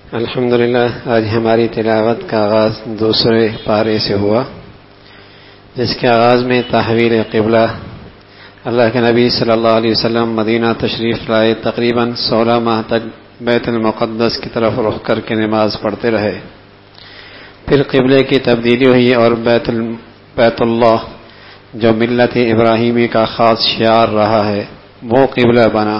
الحمدللہ آج ہماری تلاوت کا آغاز دوسرے پارے سے ہوا، جس کے آغاز میں تحویل قبلہ اللہ کے نبی صلی اللہ علیہ وسلم مدینہ تشریف لائے، تقریباً 16 ماہ تک بیت المقدس کی طرف رخ کر کے نماز پڑھتے رہے۔ پھر قبلے کی تبدیلی ہوئی اور بیت اللہ جو ملت ابراہیمی کا خاص شعار رہا ہے وہ قبلہ بنا،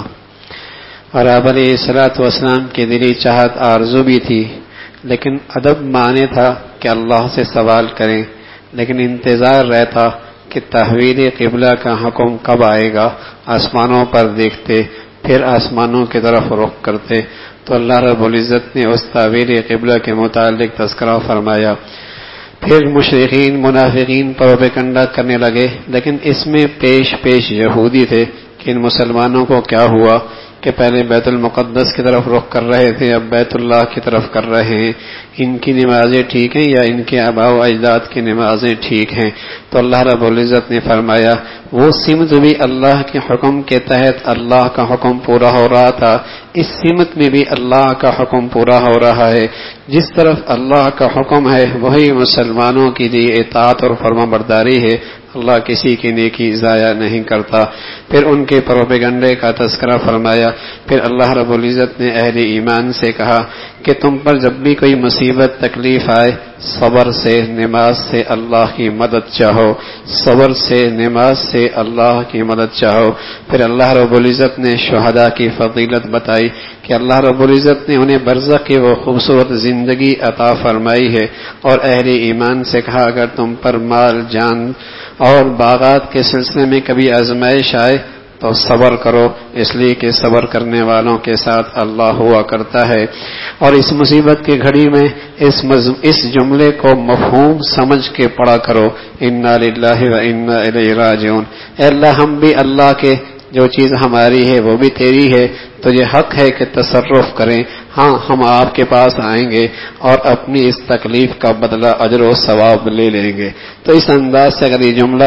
اور آپ علیہ السلام کی دلی چاہت آرزو بھی تھی، لیکن ادب مانے تھا کہ اللہ سے سوال کریں، لیکن انتظار رہتا کہ تحویل قبلہ کا حکم کب آئے گا۔ آسمانوں پر دیکھتے، پھر آسمانوں کی طرف رخ کرتے تو اللہ رب العزت نے اس تحویل قبلہ کے متعلق تذکرہ فرمایا۔ پھر مشرکین منافقین پروپیگنڈا کرنے لگے، لیکن اس میں پیش یہودی تھے کہ ان مسلمانوں کو کیا ہوا کہ پہلے بیت المقدس کی طرف رخ کر رہے تھے، اب بیت اللہ کی طرف کر رہے ہیں، ان کی نمازیں ٹھیک ہیں یا ان کے آباء و اجداد کی نمازیں ٹھیک ہیں؟ تو اللہ رب العزت نے فرمایا وہ سمت بھی اللہ کے حکم کے تحت اللہ کا حکم پورا ہو رہا تھا، اس سمت میں بھی اللہ کا حکم پورا ہو رہا ہے۔ جس طرف اللہ کا حکم ہے وہی مسلمانوں کے لیے اطاعت اور فرمانبرداری ہے، اللہ کسی کی نیکی ضائع نہیں کرتا۔ پھر ان کے پروپیگنڈے کا تذکرہ فرمایا۔ پھر اللہ رب العزت نے اہل ایمان سے کہا کہ تم پر جب بھی کوئی مصیبت تکلیف آئے، صبر سے نماز سے اللہ کی مدد چاہو، صبر سے نماز سے اللہ کی مدد چاہو۔ پھر اللہ رب العزت نے شہداء کی فضیلت بتائی کہ اللہ رب العزت نے انہیں برزخ کی وہ خوبصورت زندگی عطا فرمائی ہے، اور اہل ایمان سے کہا اگر تم پر مال جان اور باغات کے سلسلے میں کبھی آزمائش آئے تو صبر کرو، اس لیے کہ صبر کرنے والوں کے ساتھ اللہ ہوا کرتا ہے۔ اور اس مصیبت کی گھڑی میں اس جملے کو مفہوم سمجھ کے پڑھا کرو، انا للہ و انا الیہ راجعون۔ اے اللہ ہم بھی اللہ کے، جو چیز ہماری ہے وہ بھی تیری ہے، تو یہ حق ہے کہ تصرف کریں۔ ہاں ہم آپ کے پاس آئیں گے اور اپنی اس تکلیف کا بدلہ اجر و ثواب لے لیں گے۔ تو اس انداز سے اگر یہ جملہ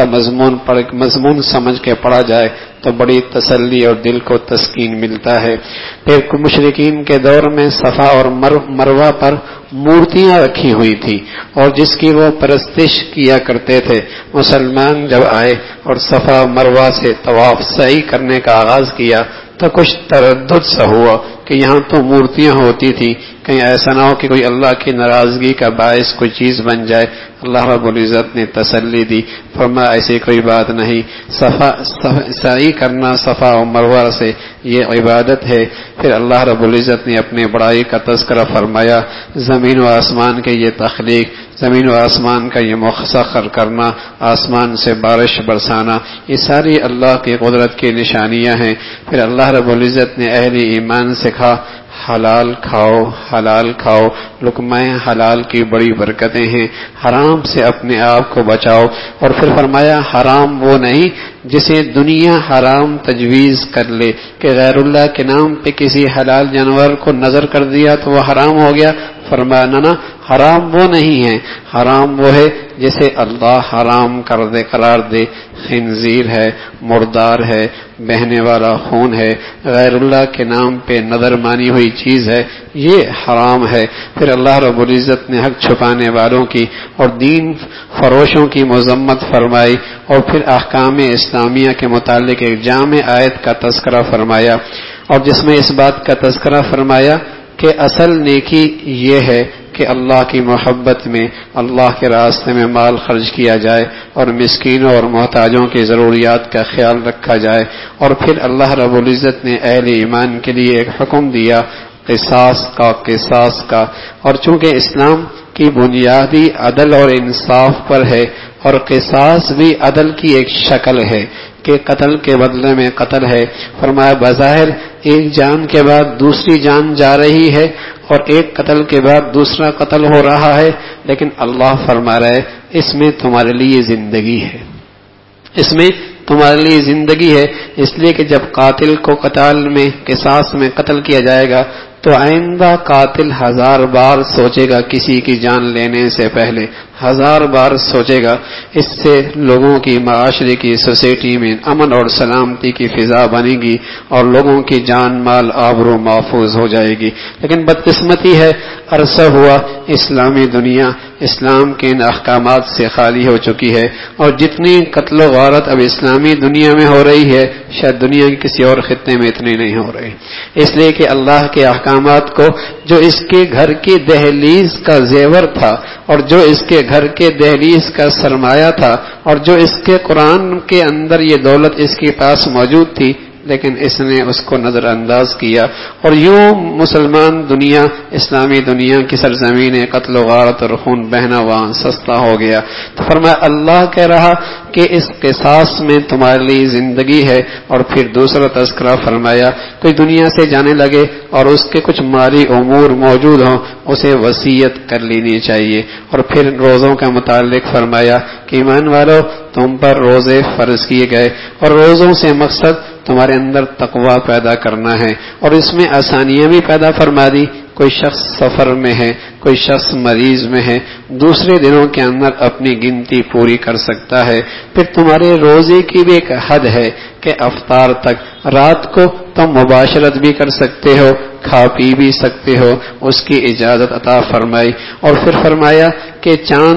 مضمون سمجھ کے پڑھا جائے تو بڑی تسلی اور دل کو تسکین ملتا ہے۔ پھر مشرکین کے دور میں صفا اور مروہ پر مورتیاں رکھی ہوئی تھی اور جس کی وہ پرستش کیا کرتے تھے۔ مسلمان جب آئے اور صفا مروہ سے طواف سعی کرنے کا آغاز کیا تو کچھ تردد سا ہوا کہ یہاں تو مورتیاں ہوتی تھی، کہیں ایسا نہ ہو کہ کوئی اللہ کی ناراضگی کا باعث کوئی چیز بن جائے۔ اللہ رب العزت نے تسلی دی، فرمایا ایسی کوئی بات نہیں، سعی کرنا صفا و مروہ سے یہ عبادت ہے۔ پھر اللہ رب العزت نے اپنے بڑائی کا تذکرہ فرمایا، زمین و آسمان کے یہ تخلیق، زمین و آسمان کا یہ مسخر کرنا، آسمان سے بارش برسانا، یہ ساری اللہ کی قدرت کی نشانیاں ہیں۔ پھر اللہ رب العزت نے اہل ایمان سے کہا حلال کھاؤ، حلال کھاؤ، لقمہ حلال کی بڑی برکتیں ہیں، حرام سے اپنے آپ کو بچاؤ۔ اور پھر فرمایا حرام وہ نہیں جسے دنیا حرام تجویز کر لے کہ غیر اللہ کے نام پہ کسی حلال جانور کو نظر کر دیا تو وہ حرام ہو گیا۔ فرمایا نہ، حرام وہ نہیں ہے، حرام وہ ہے جسے اللہ حرام قرار دے، خنزیر ہے، مردار ہے، بہنے والا خون ہے، غیر اللہ کے نام پہ نظر مانی ہوئی چیز ہے، یہ حرام ہے۔ پھر اللہ رب العزت نے حق چھپانے والوں کی اور دین فروشوں کی مذمت فرمائی، اور پھر احکام اسلامیہ کے متعلق ایک جامع آیت کا تذکرہ فرمایا، اور جس میں اس بات کا تذکرہ فرمایا کہ اصل نیکی یہ ہے کہ اللہ کی محبت میں اللہ کے راستے میں مال خرچ کیا جائے اور مسکینوں اور محتاجوں کی ضروریات کا خیال رکھا جائے۔ اور پھر اللہ رب العزت نے اہل ایمان کے لیے ایک حکم دیا قصاص کا، اور چونکہ اسلام کی بنیادی عدل اور انصاف پر ہے، اور قصاص بھی عدل کی ایک شکل ہے کہ قتل کے بدلے میں قتل ہے۔ فرمایا بظاہر ایک جان کے بعد دوسری جان جا رہی ہے اور ایک قتل کے بعد دوسرا قتل ہو رہا ہے، لیکن اللہ فرما رہا ہے اس میں تمہارے لیے زندگی ہے، اس میں تمہارے لیے زندگی ہے، اس لیے کہ جب قاتل کو قصاص میں قتل کیا جائے گا تو آئندہ قاتل 1000 بار سوچے گا کسی کی جان لینے سے پہلے، 1000 بار سوچے گا، اس سے لوگوں کی، معاشرے کی، سوسائٹی میں امن اور سلامتی کی فضا بنے گی اور لوگوں کی جان مال آبرو محفوظ ہو جائے گی۔ لیکن بدقسمتی ہے، عرصہ ہوا اسلامی دنیا اسلام کے ان احکامات سے خالی ہو چکی ہے، اور جتنی قتل و غارت اب اسلامی دنیا میں ہو رہی ہے شاید دنیا کے کسی اور خطے میں اتنی نہیں ہو رہی، اس لیے کہ اللہ کے احکامات کو جو اس کے گھر کی دہلیز کا زیور تھا، اور جو اس کے گھر کے دہلیز کا سرمایہ تھا، اور جو اس کے قرآن کے اندر یہ دولت اس کے پاس موجود تھی، لیکن اس نے اس کو نظر انداز کیا، اور یوں مسلمان دنیا، اسلامی دنیا کی سرزمین قتل و غارت اور خون بہنا وہاں سستا ہو گیا۔ تو فرمایا اللہ کہہ رہا کہ اس قصاص میں تمہارے لیے زندگی ہے، اور پھر دوسرا تذکرہ فرمایا کوئی دنیا سے جانے لگے اور اس کے کچھ مالی امور موجود ہوں، اسے وصیت کر لینی چاہیے، اور پھر روزوں کا متعلق فرمایا کہ ایمان والو تم پر روزے فرض کیے گئے، اور روزوں سے مقصد تمہارے اندر تقوی پیدا کرنا ہے، اور اس میں آسانیاں بھی پیدا فرما دی۔ کوئی شخص سفر میں ہے، کوئی شخص مریض میں ہے، دوسرے دنوں کے اندر اپنی گنتی پوری کر سکتا ہے۔ پھر تمہارے روزے کی بھی ایک حد ہے کہ افطار تک، رات کو تم مباشرت بھی کر سکتے ہو، کھا پی بھی سکتے ہو، اس کی اجازت عطا فرمائی۔ اور پھر فرمایا کہ چاند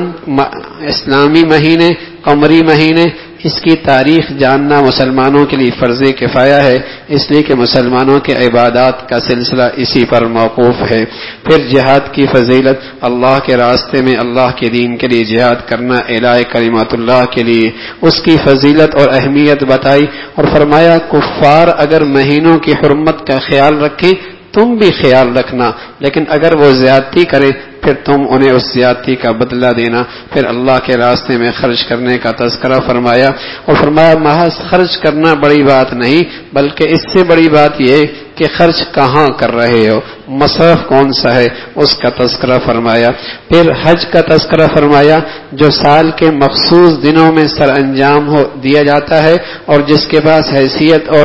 اسلامی مہینے، قمری مہینے، اس کی تاریخ جاننا مسلمانوں کے لیے فرض کفایہ ہے، اس لیے کہ مسلمانوں کے عبادات کا سلسلہ اسی پر موقوف ہے۔ پھر جہاد کی فضیلت، اللہ کے راستے میں اللہ کے دین کے لیے جہاد کرنا، اعلاء کلمات اللہ کے لیے، اس کی فضیلت اور اہمیت بتائی، اور فرمایا کفار اگر مہینوں کی حرمت کا خیال رکھیں تم بھی خیال رکھنا، لیکن اگر وہ زیادتی کریں پھر تم انہیں اس زیادتی کا بدلہ دینا۔ پھر اللہ کے راستے میں خرچ کرنے کا تذکرہ فرمایا، اور فرمایا محض خرچ کرنا بڑی بات نہیں، بلکہ اس سے بڑی بات یہ کہ خرچ کہاں کر رہے ہو، مصرف کون سا ہے، اس کا تذکرہ فرمایا۔ پھر حج کا تذکرہ فرمایا جو سال کے مخصوص دنوں میں سر انجام دیا جاتا ہے، اور جس کے پاس حیثیت اور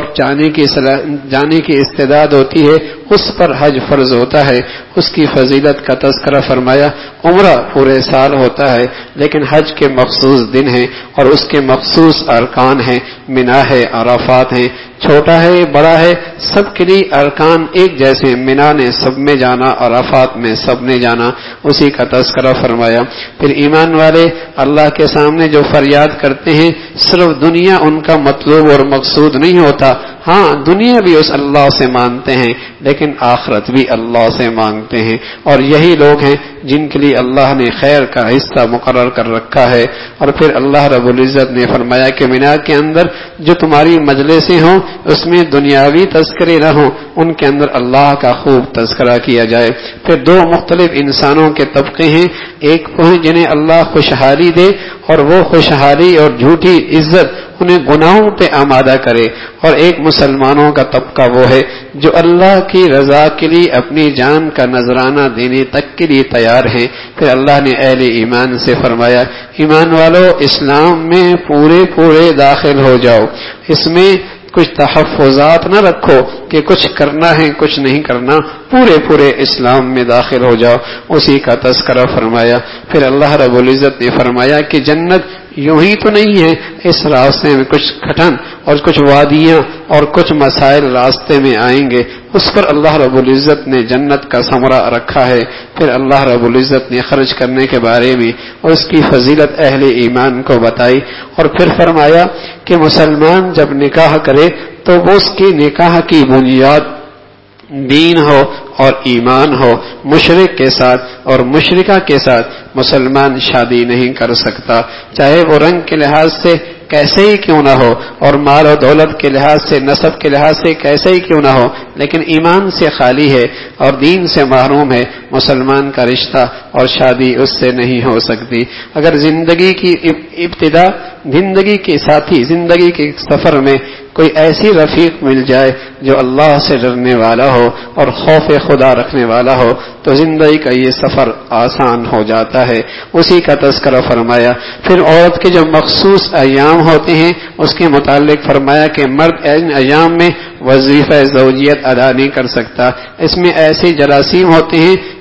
جانے کی استعداد ہوتی ہے اس پر حج فرض ہوتا ہے، اس کی فضیلت کا تذکرہ فرمایا۔ عمرہ پورے سال ہوتا ہے لیکن حج کے مخصوص دن ہیں اور اس کے مخصوص ارکان ہیں، منا ہے، عرفات ہیں، چھوٹا ہے بڑا ہے سب کے لیے ارکان ایک جیسے، منا نے سب میں جانا، عرفات میں سب نے جانا، اسی کا تذکرہ فرمایا۔ پھر ایمان والے اللہ کے سامنے جو فریاد کرتے ہیں صرف دنیا ان کا مطلوب اور مقصود نہیں ہوتا، ہاں دنیا بھی اس اللہ سے مانگتے ہیں لیکن آخرت بھی اللہ سے مانگتے ہیں، اور یہی لوگ ہیں جن کے لیے اللہ نے خیر کا حصہ مقرر کر رکھا ہے۔ اور پھر اللہ رب العزت نے فرمایا کہ مینا کے اندر جو تمہاری مجلسیں ہوں اس میں دنیاوی تذکرے نہ ہوں، ان کے اندر اللہ کا خوب تذکرہ کیا جائے۔ پھر دو مختلف انسانوں کے طبقے ہیں، ایک وہ ہیں جنہیں اللہ خوشحالی دے اور وہ خوشحالی اور جھوٹی عزت انہیں گناہوں پہ آمادہ کرے، اور ایک مسلمانوں کا طبقہ وہ ہے جو اللہ کی رضا کے لیے اپنی جان کا نذرانہ دینے تک کے لیے تیار ہیں۔ پھر اللہ نے اہل ایمان سے فرمایا ایمان والو اسلام میں پورے داخل ہو جاؤ، اس میں کچھ تحفظات نہ رکھو کہ کچھ کرنا ہے کچھ نہیں کرنا، پورے اسلام میں داخل ہو جاؤ، اسی کا تذکرہ فرمایا۔ پھر اللہ رب العزت نے فرمایا کہ جنت یوں ہی تو نہیں ہے، اس راستے میں کچھ کھٹن اور کچھ وادیاں اور کچھ مسائل راستے میں آئیں گے، اس پر اللہ رب العزت نے جنت کا ثمرہ رکھا ہے۔ پھر اللہ رب العزت نے خرچ کرنے کے بارے میں اور اس کی فضیلت اہل ایمان کو بتائی، اور پھر فرمایا کہ مسلمان جب نکاح کرے تو وہ اس کی نکاح کی بنیاد دین ہو اور ایمان ہو، مشرک کے ساتھ اور مشرکہ کے ساتھ مسلمان شادی نہیں کر سکتا، چاہے وہ رنگ کے لحاظ سے کیسے ہی کیوں نہ ہو اور مال و دولت کے لحاظ سے، نسب کے لحاظ سے کیسے ہی کیوں نہ ہو، لیکن ایمان سے خالی ہے اور دین سے محروم ہے، مسلمان کا رشتہ اور شادی اس سے نہیں ہو سکتی۔ اگر زندگی کی ابتدا، زندگی کے ساتھی، زندگی کے سفر میں کوئی ایسی رفیق مل جائے جو اللہ سے ڈرنے والا ہو اور خوف خدا رکھنے والا ہو تو زندگی کا یہ سفر آسان ہو جاتا ہے، اسی کا تذکرہ فرمایا۔ پھر عورت کے جو مخصوص ایام ہوتے ہیں اس کے متعلق فرمایا کہ مرد ان ایام میں وظیفہ زوجیت ادا نہیں کر سکتا، اس میں ایسے جراثیم ہوتے ہیں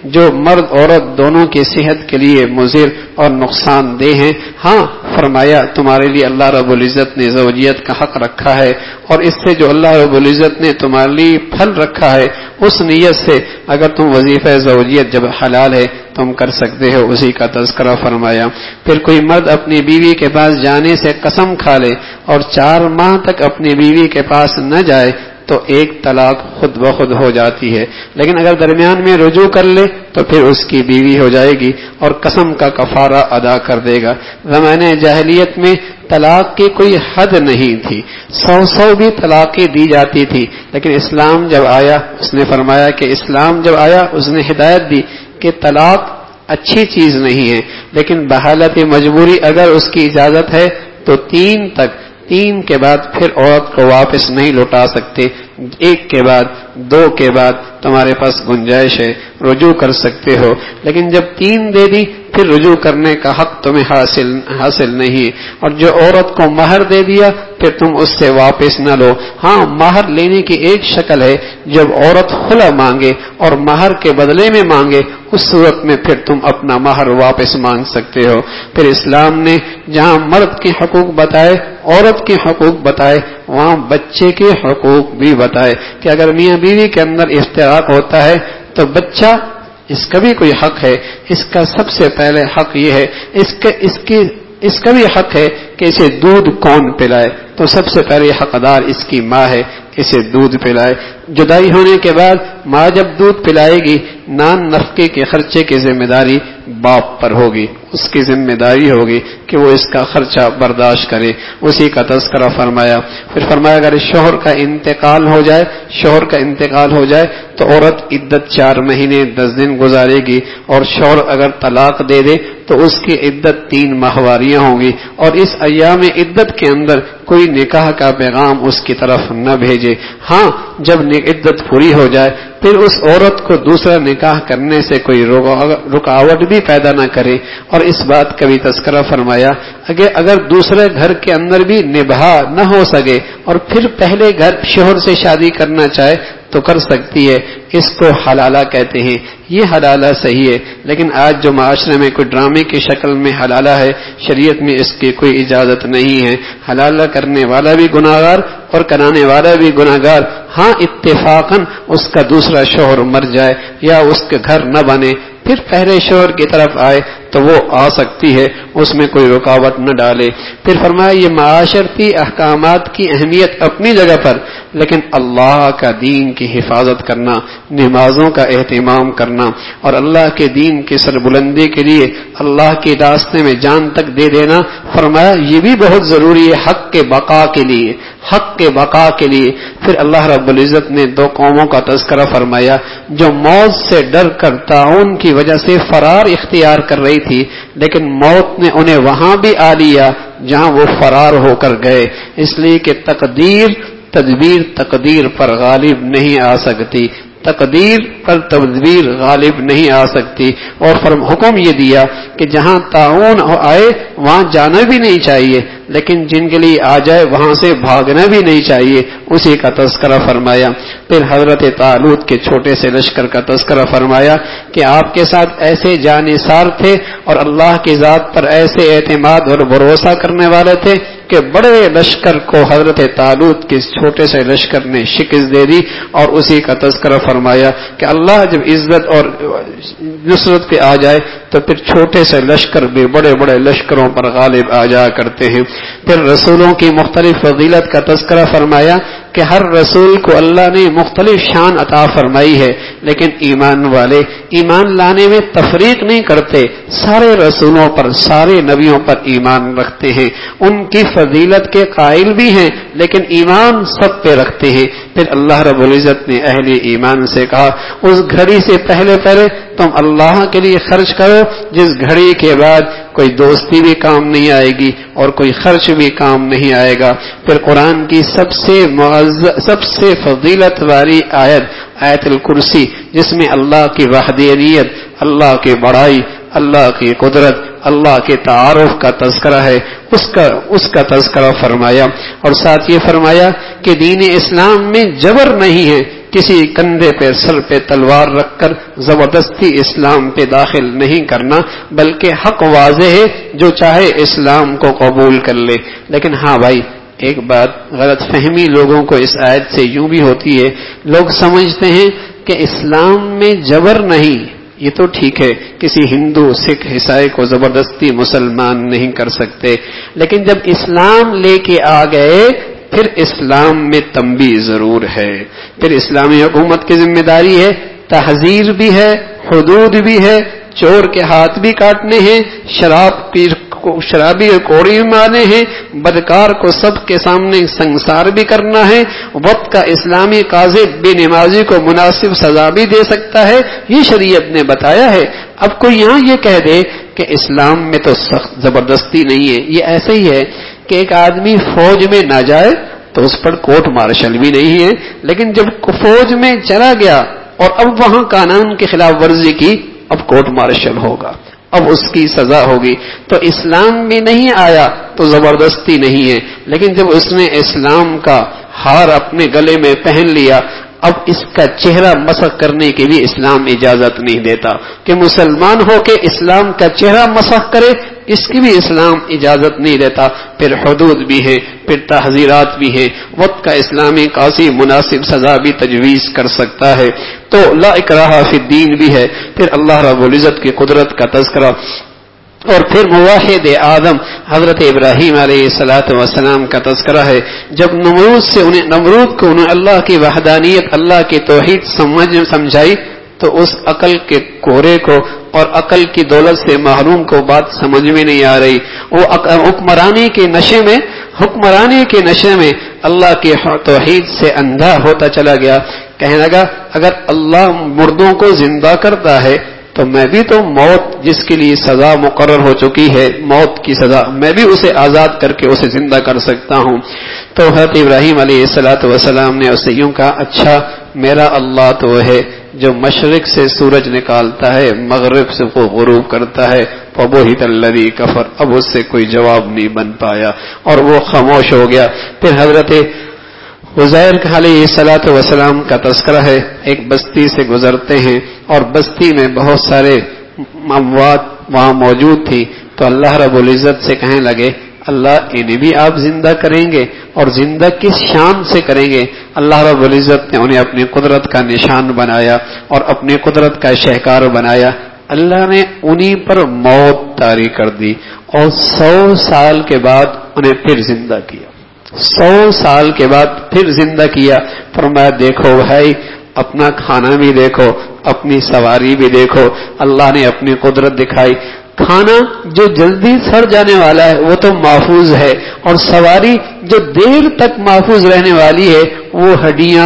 جو مرد عورت دونوں کی صحت کے لیے مضر اور نقصان دہ ہیں. ہاں فرمایا تمہارے لیے اللہ رب العزت نے زوجیت کا حق رکھا ہے، اور اس سے جو اللہ رب العزت نے تمہارے لیے پھل رکھا ہے اس نیت سے اگر تم وظیفہ زوجیت جب حلال ہے تم کر سکتے ہو، اسی کا تذکرہ فرمایا. پھر کوئی مرد اپنی بیوی کے پاس جانے سے قسم کھا لے اور 4 ماہ تک اپنی بیوی کے پاس نہ جائے تو ایک طلاق خود بخود ہو جاتی ہے، لیکن اگر درمیان میں رجوع کر لے تو پھر اس کی بیوی ہو جائے گی اور قسم کا کفارہ ادا کر دے گا. زمانے جاہلیت میں طلاق کی کوئی حد نہیں تھی، 100 بھی طلاقیں دی جاتی تھی، لیکن اسلام جب آیا اس نے فرمایا کہ اسلام جب آیا اس نے ہدایت دی کہ طلاق اچھی چیز نہیں ہے، لیکن بحالت مجبوری اگر اس کی اجازت ہے تو 3 تک، 3 کے بعد پھر عورت کو واپس نہیں لوٹا سکتے. 1 کے بعد 2 کے بعد تمہارے پاس گنجائش ہے، رجوع کر سکتے ہو، لیکن جب 3 دے دی پھر رجوع کرنے کا حق تمہیں حاصل نہیں. اور جو عورت کو مہر دے دیا پھر تم اس سے واپس نہ لو. ہاں مہر لینے کی ایک شکل ہے جب عورت خلا مانگے اور مہر کے بدلے میں مانگے، اس صورت میں پھر تم اپنا مہر واپس مانگ سکتے ہو. پھر اسلام نے جہاں مرد کے حقوق بتائے، عورت کے حقوق بتائے، وہاں بچے کے حقوق بھی بتائے کہ اگر میاں بیوی کے اندر افتراق ہوتا ہے تو بچہ، اس کا بھی کوئی حق ہے. اس کا سب سے پہلے حق یہ ہے، اس کا بھی حق ہے کہ اسے دودھ کون پلائے، تو سب سے پہلے حقدار اس کی ماں ہے، اسے دودھ پلائے. جدائی ہونے کے بعد ماں جب دودھ پلائے گی، نان نفقے کے خرچے کی ذمہ داری باپ پر ہوگی، اس کی ذمہ داری ہوگی کہ وہ اس کا خرچہ برداشت کرے. اسی کا تذکرہ فرمایا. پھر فرمایا اگر شوہر کا انتقال ہو جائے تو عورت عدت 4 مہینے 10 دن گزارے گی، اور شوہر اگر طلاق دے دے تو اس کی عدت 3 ماہواریاں ہوں گی، اور اس ایام عدت کے اندر کوئی نکاح کا پیغام اس کی طرف نہ بھیجے. ہاں جب عدت پوری ہو جائے پھر اس عورت کو دوسرا نکاح کرنے سے کوئی رکاوٹ بھی پیدا نہ کرے. اور اس بات کا بھی تذکرہ فرمایا اگر دوسرے گھر کے اندر بھی نباہ نہ ہو سکے اور پھر پہلے گھر شوہر سے شادی کرنا چاہے تو کر سکتی ہے. اس کو حلالہ کہتے ہیں. یہ حلالہ صحیح ہے، لیکن آج جو معاشرے میں کوئی ڈرامے کی شکل میں حلالہ ہے، شریعت میں اس کی کوئی اجازت نہیں ہے. حلالہ کرنے والا بھی گناہگار اور کرانے والا بھی گناہگار. ہاں اتفاقاً اس کا دوسرا شوہر مر جائے یا اس کے گھر نہ بنے پھر پہلے شوہر کی طرف آئے تو وہ آ سکتی ہے، اس میں کوئی رکاوٹ نہ ڈالے. پھر فرمایا یہ معاشرتی احکامات کی اہمیت اپنی جگہ پر، لیکن اللہ کا دین کی حفاظت کرنا، نمازوں کا اہتمام کرنا اور اللہ کے دین کی سربلندی کے لیے اللہ کے راستے میں جان تک دے دینا، فرمایا یہ بھی بہت ضروری ہے حق کے بقا کے لیے. پھر اللہ رب العزت نے 2 قوموں کا تذکرہ فرمایا جو موت سے ڈر کر طاعون کی وجہ سے فرار اختیار کر رہی تھی، لیکن موت نے انہیں وہاں بھی آ لیا جہاں وہ فرار ہو کر گئے، اس لیے کہ تقدیر پر غالب نہیں آ سکتی. تقدیر پر تدبیر غالب نہیں آ سکتی. اور حکم یہ دیا کہ جہاں طاعون آئے وہاں جانا بھی نہیں چاہیے، لیکن جن کے لیے آ جائے وہاں سے بھاگنا بھی نہیں چاہیے. اسی کا تذکرہ فرمایا. پھر حضرت طالوت کے چھوٹے سے لشکر کا تذکرہ فرمایا کہ آپ کے ساتھ ایسے جانثار تھے اور اللہ کی ذات پر ایسے اعتماد اور بھروسہ کرنے والے تھے کہ بڑے لشکر کو حضرت طالوت کے چھوٹے سے لشکر نے شکست دے دی. اور اسی کا تذکرہ فرمایا کہ اللہ جب عزت اور نصرت پہ آ جائے تو پھر چھوٹے سے لشکر بھی بڑے بڑے لشکروں پر غالب آ جا کرتے ہیں. پھر رسولوں کی مختلف فضیلت کا تذکرہ فرمایا کہ ہر رسول کو اللہ نے مختلف شان عطا فرمائی ہے، لیکن ایمان والے ایمان لانے میں تفریق نہیں کرتے، سارے رسولوں پر، سارے نبیوں پر ایمان رکھتے ہیں، ان کی فضیلت کے قائل بھی ہیں، لیکن ایمان سب پہ رکھتے ہیں. پھر اللہ رب العزت نے اہل ایمان سے کہا اس گھڑی سے پہلے تم اللہ کے لیے خرچ کرو جس گھڑی کے بعد کوئی دوستی بھی کام نہیں آئے گی اور کوئی خرچ بھی کام نہیں آئے گا. پھر قرآن کی سب سے فضیلت والی آیت الکرسی، جس میں اللہ کی وحدانیت، اللہ کی بڑائی، اللہ کی قدرت اللہ کے تعارف کا تذکرہ ہے، اس کا تذکرہ فرمایا، اور ساتھ یہ فرمایا کہ دین اسلام میں جبر نہیں ہے، کسی کندھے پہ سر پہ تلوار رکھ کر زبردستی اسلام پہ داخل نہیں کرنا، بلکہ حق واضح ہے، جو چاہے اسلام کو قبول کر لے۔ لیکن ہاں بھائی، ایک بات غلط فہمی لوگوں کو اس آیت سے یوں بھی ہوتی ہے، لوگ سمجھتے ہیں کہ اسلام میں جبر نہیں، یہ تو ٹھیک ہے، کسی ہندو سکھ عیسائی کو زبردستی مسلمان نہیں کر سکتے، لیکن جب اسلام لے کے آ گئے پھر اسلام میں تنبیہ ضرور ہے، پھر اسلامی حکومت کی ذمہ داری ہے، تحذیر بھی ہے، حدود بھی ہے، چور کے ہاتھ بھی کاٹنے ہیں، شرابی کوڑی مارنے ہیں، بدکار کو سب کے سامنے سنسار بھی کرنا ہے، وقت کا اسلامی قاضی بے نمازی کو مناسب سزا بھی دے سکتا ہے، یہ شریعت نے بتایا ہے۔ اب کوئی یہاں یہ کہہ دے کہ اسلام میں تو سخت زبردستی نہیں ہے، یہ ایسے ہی ہے کہ ایک آدمی فوج میں نہ جائے تو اس پر کورٹ مارشل بھی نہیں ہے، لیکن جب فوج میں چلا گیا اور اب وہاں قانون کی خلاف ورزی کی، اب کورٹ مارشل ہوگا، اب اس کی سزا ہوگی۔ تو اسلام میں نہیں آیا تو زبردستی نہیں ہے، لیکن جب اس نے اسلام کا ہار اپنے گلے میں پہن لیا، اب اس کا چہرہ مسخ کرنے کی بھی اسلام اجازت نہیں دیتا کہ مسلمان ہو کے اسلام کا چہرہ مسخ کرے، اس کی بھی اسلام اجازت نہیں دیتا۔ پھر حدود بھی ہے، پھر تحذیرات بھی ہے، وقت کا اسلامی قاضی مناسب سزا بھی تجویز کر سکتا ہے، تو لا اکراہ فی الدین بھی ہے۔ پھر اللہ رب العزت کی قدرت کا تذکرہ، اور پھر موحد اعظم حضرت ابراہیم علیہ السلام کا تذکرہ ہے۔ جب نمرود کو انہیں اللہ کی وحدانیت، اللہ کی توحید سمجھائی، تو اس عقل کے کورے کو اور عقل کی دولت سے محروم کو بات سمجھ میں نہیں آ رہی، وہ حکمرانی کے نشے میں اللہ کی توحید سے اندھا ہوتا چلا گیا، کہنے لگا اگر اللہ مردوں کو زندہ کرتا ہے تو میں بھی تو موت جس کے لیے سزا مقرر ہو چکی ہے، موت کی سزا، میں بھی اسے آزاد کر کے اسے زندہ کر سکتا ہوں۔ تو حضرت ابراہیم علیہ السلام نے اسے یوں کہا، اچھا میرا اللہ تو ہے جو مشرق سے سورج نکالتا ہے، مغرب سے وہ غروب کرتا ہے، فَبُهِتَ الَّذِي كَفَرَ، اب اس سے کوئی جواب نہیں بن پایا اور وہ خاموش ہو گیا۔ پھر حضرت عزیر علیہ السلام کا تذکرہ ہے، ایک بستی سے گزرتے ہیں اور بستی میں بہت سارے اموات وہاں موجود تھی، تو اللہ رب العزت سے کہنے لگے اللہ انہیں بھی آپ زندہ کریں گے، اور زندہ کس شان سے کریں گے؟ اللہ رب العزت نے انہیں اپنی قدرت کا نشان بنایا اور اپنی قدرت کا شہکار بنایا۔ اللہ نے انہیں پر موت طاری کر دی اور 100 سال کے بعد انہیں پھر زندہ کیا، 100 سال کے بعد پھر زندہ کیا۔ فرمایا دیکھو بھائی، اپنا کھانا بھی دیکھو، اپنی سواری بھی دیکھو، اللہ نے اپنی قدرت دکھائی۔ کھانا جو جلدی سڑ جانے والا ہے وہ تو محفوظ ہے، اور سواری جو دیر تک محفوظ رہنے والی ہے وہ ہڈیاں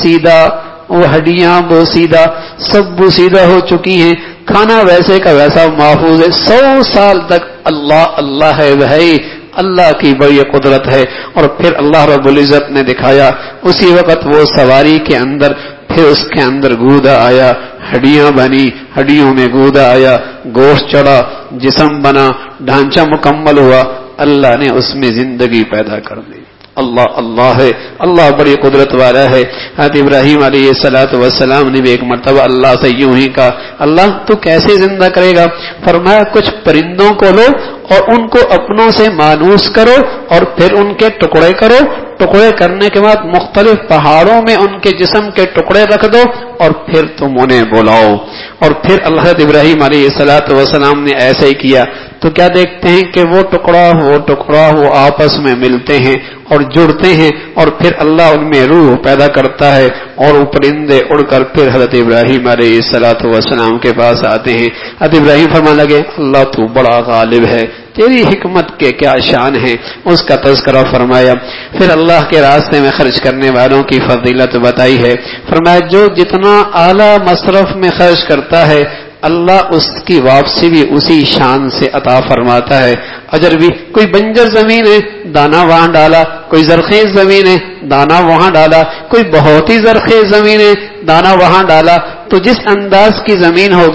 بوسیدہ سب بوسیدہ ہو چکی ہیں، کھانا ویسے کا ویسا محفوظ ہے، 100 سال تک اللہ ہے بھائی، اللہ کی بڑی قدرت ہے۔ اور پھر اللہ رب العزت نے دکھایا اسی وقت وہ سواری کے اندر، پھر اس کے اندر گودا آیا، ہڈیاں بنی، ہڈیوں میں گودا آیا، گوشت چڑھا، جسم بنا، ڈھانچہ مکمل ہوا، اللہ نے اس میں زندگی پیدا کر دی۔ اللہ ہے، اللہ بڑی قدرت والا ہے۔ حضرت ابراہیم علیہ السلام نے بھی ایک مرتبہ اللہ سے یوں ہی کہا، اللہ تو کیسے زندہ کرے گا؟ فرمایا کچھ پرندوں کو لو اور ان کو اپنوں سے مانوس کرو اور پھر ان کے ٹکڑے کرو، ٹکڑے کرنے کے بعد مختلف پہاڑوں میں ان کے جسم کے ٹکڑے رکھ دو اور پھر تم انہیں بلاؤ۔ اور پھر اللہ ابراہیم علیہ السلام نے ایسے ہی کیا، تو کیا دیکھتے ہیں کہ وہ ٹکڑا وہ آپس میں ملتے ہیں اور جڑتے ہیں، اور پھر اللہ ان میں روح پیدا کرتا ہے اور وہ پرندے اڑ کر پھر حضرت ابراہیم علیہ السلام کے پاس آتے ہیں۔ حضرت ابراہیم فرمانے لگے اللہ تو بڑا غالب ہے، تیری حکمت کے کیا شان ہے، اس کا تذکرہ فرمایا۔ پھر اللہ کے راستے میں خرچ کرنے والوں کی فضیلت بتائی ہے، فرمایا جو جتنا اعلیٰ مصرف میں خرچ کرتا ہے اللہ اس کی واپسی بھی اسی شان سے عطا فرماتا ہے، اجر بھی۔ کوئی بنجر زمین ہے دانا وہاں ڈالا، کوئی زرخیز زمین ہے دانا وہاں ڈالا، کوئی بہت ہی زرخیز زمین ہے دانا وہاں ڈالا، تو جس انداز کی زمین ہوگی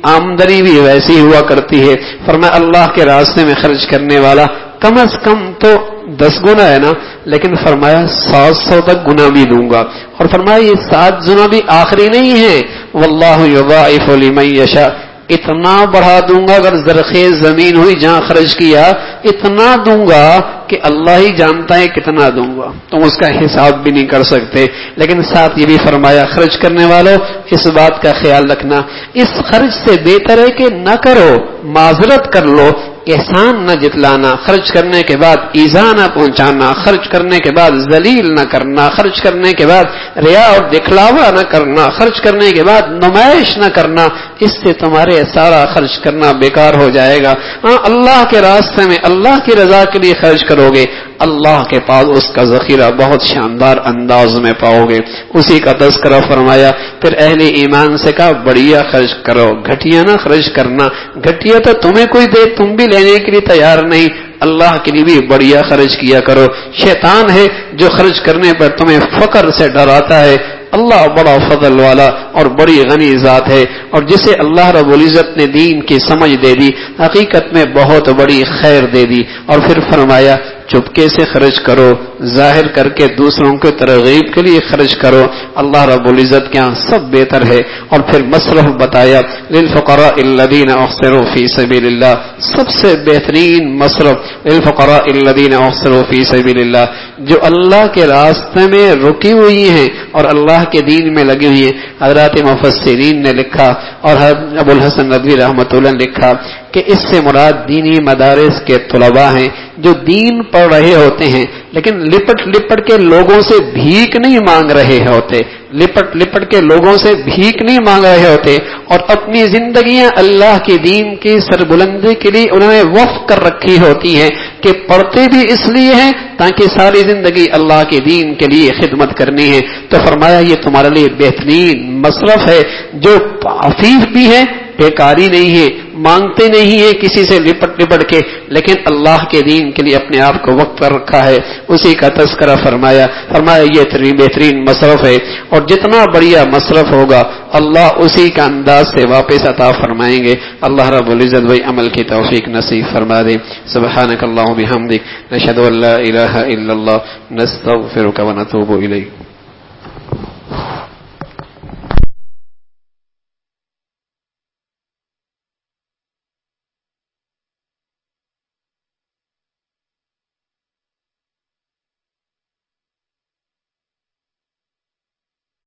آمدنی بھی ویسی ہوا کرتی ہے. فرمایا اللہ کے راستے میں خرچ کرنے والا کم از کم تو 10 گنا ہے نا, لیکن فرمایا 700 تک گنا بھی دوں گا. اور فرمایا یہ 7 گنا بھی آخری نہیں ہے, واللہ یضاعف لمن یشاء, اتنا بڑھا دوں گا. اگر زرخیز زمین ہوئی جہاں خرچ کیا اتنا دوں گا کہ اللہ ہی جانتا ہے کتنا دوں گا, تم اس کا حساب بھی نہیں کر سکتے. لیکن ساتھ یہ بھی فرمایا خرچ کرنے والوں اس بات کا خیال رکھنا, اس خرچ سے بہتر ہے کہ نہ کرو, معذرت کر لو, احسان نہ جتلانا, خرچ کرنے کے بعد ایذا نہ پہنچانا, خرچ کرنے کے بعد ذلیل نہ کرنا, خرچ کرنے کے بعد ریا اور دکھلاوا نہ کرنا, خرچ کرنے کے بعد نمائش نہ کرنا. اس سے تمہارے سارا خرچ کرنا بیکار ہو جائے گا. ہاں اللہ کے راستے میں اللہ کی رضا کے لیے خرچ کرو گے, اللہ کے پاس اس کا ذخیرہ بہت شاندار انداز میں پاؤ گے. اسی کا تذکرہ فرمایا. پھر اہل ایمان سے کہا بڑھیا خرچ کرو, گھٹیا نہ خرچ کرنا. گھٹیا تو تمہیں کوئی دے تم بھی لینے کے لیے تیار نہیں, اللہ کے لیے بھی بڑھیا خرچ کیا کرو. شیطان ہے جو خرچ کرنے پر تمہیں فقر سے ڈراتا ہے. اللہ بڑا فضل والا اور بڑی غنی ذات ہے, اور جسے اللہ رب العزت نے دین کی سمجھ دے دی, حقیقت میں بہت بڑی خیر دے دی. اور پھر فرمایا چپکے سے خرچ کرو, ظاہر کر کے دوسروں کو ترغیب کے لیے خرچ کرو, اللہ رب العزت کے ہاں سب بہتر ہے. اور پھر مصرف بتایا, للفقراء الذین احصروا فی سبیل اللہ, سب سے بہترین مصرف للفقراء الذین احصروا فی سبیل اللہ, جو اللہ کے راستے میں رکی ہوئی ہیں اور اللہ کے دین میں لگی ہوئی ہیں. حضرات مفسرین نے لکھا اور ابو الحسن ندوی رحمۃ اللہ نے لکھا کہ اس سے مراد دینی مدارس کے طلباء ہیں جو دین پڑھ رہے ہوتے ہیں, لیکن لپٹ کے لوگوں سے بھیک نہیں مانگ رہے ہوتے, لپٹ کے لوگوں سے بھیک نہیں مانگ رہے ہوتے, اور اپنی زندگیاں اللہ کے دین کی سربلندی کے لیے انہوں نے وقف کر رکھی ہوتی ہیں کہ پڑھتے بھی اس لیے ہیں تاکہ ساری زندگی اللہ کے دین کے لیے خدمت کرنی ہے. تو فرمایا یہ تمہارے لیے بہترین مصرف ہے, جو عفیف بھی ہے, بیکاری نہیں ہے, مانگتے نہیں ہے کسی سے لپٹ کے, لیکن اللہ کے دین کے لیے اپنے آپ کو وقف کر رکھا ہے. اسی کا تذکرہ فرمایا یہ بہترین مصرف ہے, اور جتنا بڑھیا مصرف ہوگا اللہ اسی کا انداز سے واپس عطا فرمائیں گے. اللہ رب العزت وہی عمل کی توفیق نصیب فرما دے. سبحانک اللہم بحمدک, نشہد ان لا الہ الا اللہ, نستغفرک ونتوب الیک.